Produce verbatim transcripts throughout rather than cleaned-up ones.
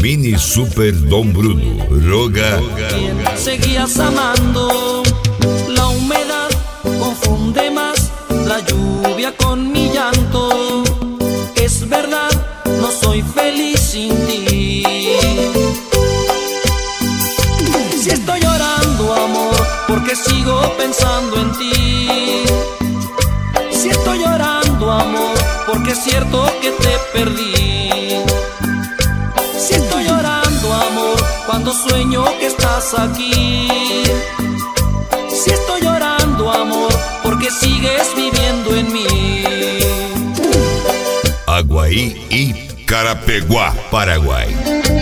Mini Super Don Bruno, Roga. Seguías amando, la humedad confunde más la lluvia con mi llanto. Es verdad, no soy feliz sin ti. Si estoy llorando, amor, porque sigo pensando en ti. Si estoy llorando, amor, porque es cierto que te perdí. Si estoy llorando, amor, cuando sueño que estás aquí. Si estoy llorando, amor, porque sigues viviendo en mí. Aguaí y Carapeguá, Paraguay.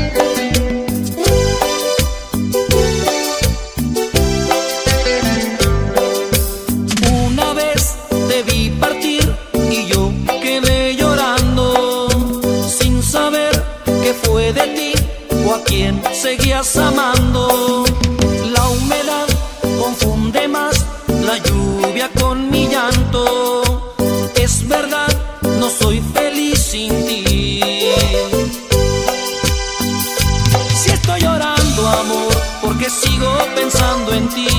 Una vez te vi partir y yo quedé llorando, sin saber qué fue de ti o a quién seguías amando. La humedad confunde más la lluvia con mi llanto. Es verdad, no soy feliz sin ti. Si estoy llorando, amor, porque sigo pensando en ti.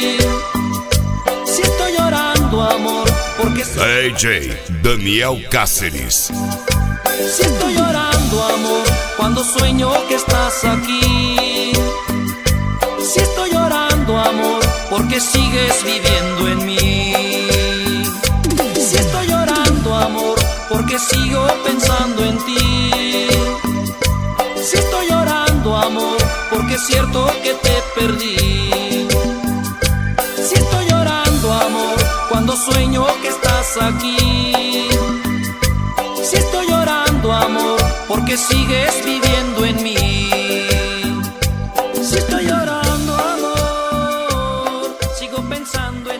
Si estoy llorando, amor, porque D J Daniel Cáceres. Si estoy llorando, amor, cuando sueño que estás aquí. Si estoy llorando, amor, porque sigues viviendo en mí. Si estoy llorando, amor, porque sigo pensando en ti. Si estoy llorando, amor, porque es cierto que te perdí. Si estoy llorando, amor, cuando sueño que estás aquí. Si estoy llorando, amor, porque sigues viviendo en mí. Si estoy llorando, amor, sigo pensando